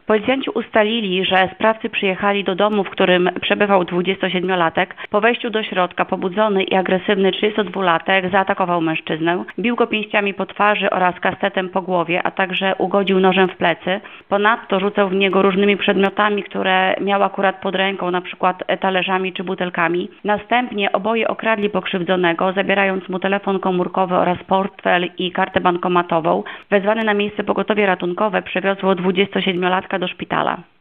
Policjanci ustalili, że sprawcy przyjechali do domu, w którym przebywał 27-latek. Po wejściu do środka pobudzony i agresywny 32-latek zaatakował mężczyznę, bił go pięściami po twarzy oraz kastetem po głowie, a także ugodził nożem w plecy. Ponadto rzucał w niego różnymi przedmiotami, które miał akurat pod ręką, na przykład talerzami czy butelkami. Następnie oboje okradli pokrzywdzonego, zabierając mu telefon komórkowy oraz portfel i kartę bankomatową. Wezwane na miejsce pogotowie ratunkowe przewiozło 27-latka do szpitala.